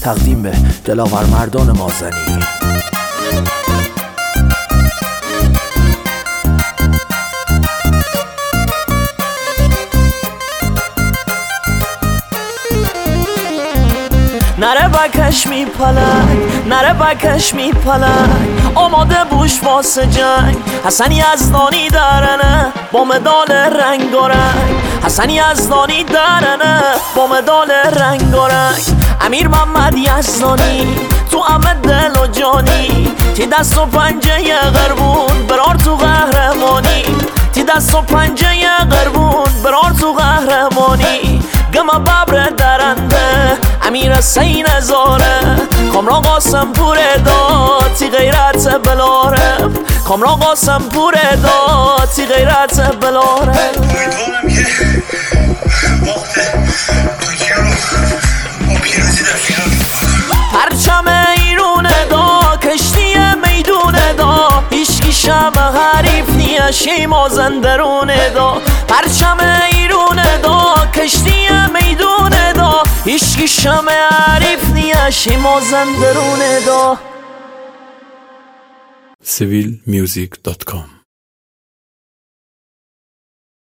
تقدیم به دلاور مردان مازنی. نره بکش میپلک، نره بکش میپلک، آماده بوش واسه جنگ. حسن یزدانی درنه با مدال رنگ و رنگ، حسن یزدانی درنه با مدال رنگ و رنگ. امیر محمد یزدانی تو همه دل و جانی، تی دست و پنجه قربون برار تو قهرمانی، تی دست و پنجه قربون برار تو قهرمانی. گم ببر درنده امیر حسین زاره، کامران قاسم پور داد تی غیرت بلاره، کامران قاسم پور داد تی غیرت بلاره. امیدوارم که وقت ترکیه رو با پیروزی در فینال پرچم ایرون دا کشتی میدون دا، هیچکی شم حریف نیشی مازندرون دا. پرچم ایرون دا کشتی میدون دا، هیچکی شم حریف نیشی مازندرون دا. civilmusic.com